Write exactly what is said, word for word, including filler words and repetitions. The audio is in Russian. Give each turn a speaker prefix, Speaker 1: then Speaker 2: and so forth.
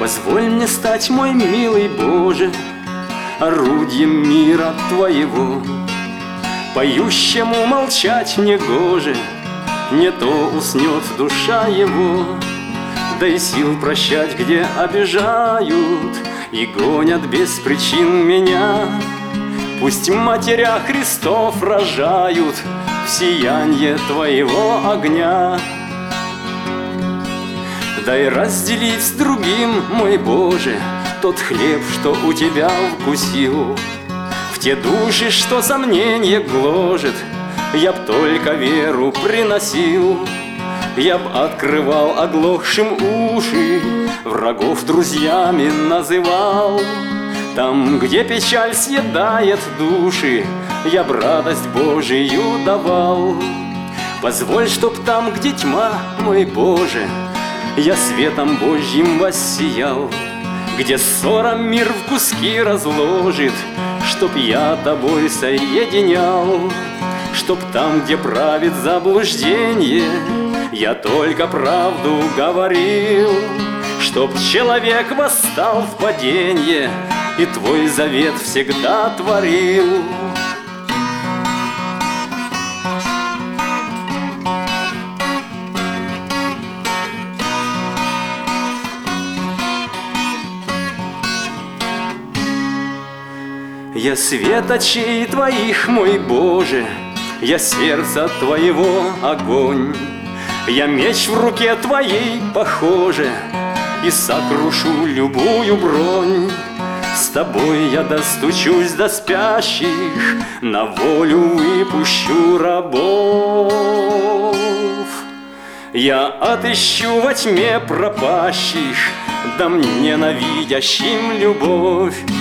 Speaker 1: Позволь мне стать, мой милый Боже, орудием мира Твоего. Поющему молчать негоже, не то уснет душа его. Дай сил прощать, где обижают и гонят без причин меня. Пусть матеря Христов рожают в сиянье Твоего огня. Дай разделить с другим, мой Боже, тот хлеб, что у Тебя вкусил. В те души, что сомнение гложет, я б только веру приносил. Я б открывал оглохшим уши, врагов друзьями называл. Там, где печаль съедает души, я б радость Божию давал. Позволь, чтоб там, где тьма, мой Боже, я светом Божьим воссиял. Где ссора мир в куски разложит, чтоб я Тобой соединял. Чтоб там, где правит заблуждение, я только правду говорил. Чтоб человек восстал в паденье и Твой завет всегда творил. Я свет очей Твоих, мой Боже, я сердца Твоего огонь. Я меч в руке Твоей похоже и сокрушу любую бронь. С Тобой я достучусь до спящих, на волю выпущу рабов. Я отыщу во тьме пропащих, дам ненавидящим любовь.